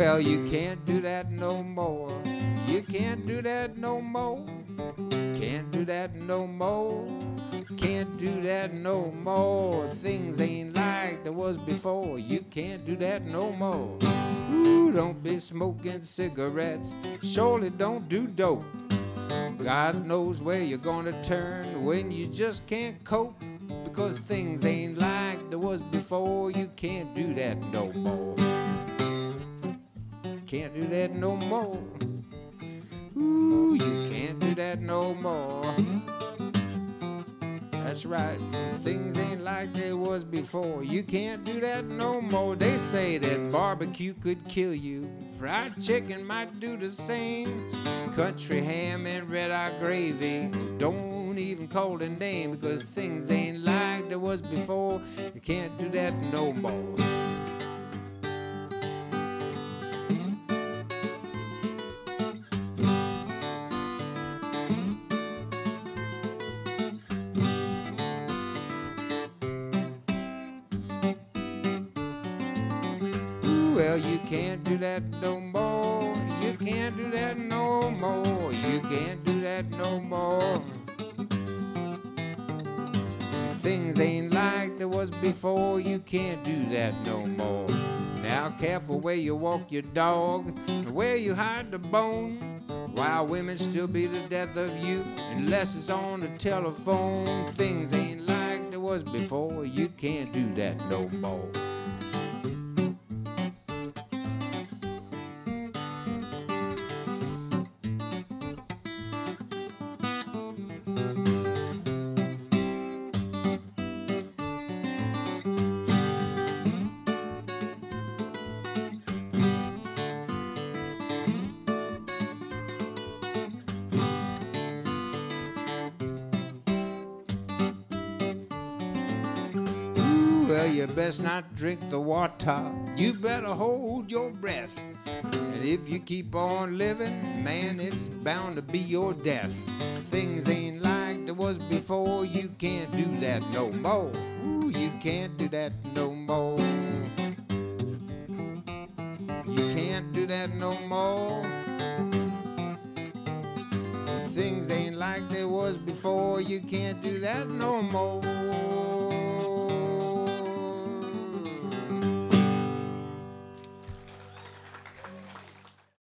Well, you can't do that no more. You can't do that no more. Can't do that no more. Can't do that no more. Things ain't like there was before. You can't do that no more. Ooh, don't be smoking cigarettes. Surely don't do dope. God knows where you're gonna turn when you just can't cope. Because things ain't like there was before. You can't do that no more. Can't do that no more. Ooh, you can't do that no more. That's right, things ain't like they was before. You can't do that no more. They say that barbecue could kill you. Fried chicken might do the same. Country ham and red-eye gravy, don't even call the name, because things ain't like there was before. You can't do that no more. Well, you can't do that no more. You can't do that no more. You can't do that no more. Things ain't like there was before. You can't do that no more. Now careful where you walk your dog and where you hide the bone. While women still be the death of you unless it's on the telephone. Things ain't like there was before. You can't do that no more. Well, you best not drink the water. You better hold your breath. And if you keep on living, man, it's bound to be your death. Things ain't like there was before. You can't do that no more. Ooh, you can't do that no more. You can't do that no more. Things ain't like there was before. You can't do that no more.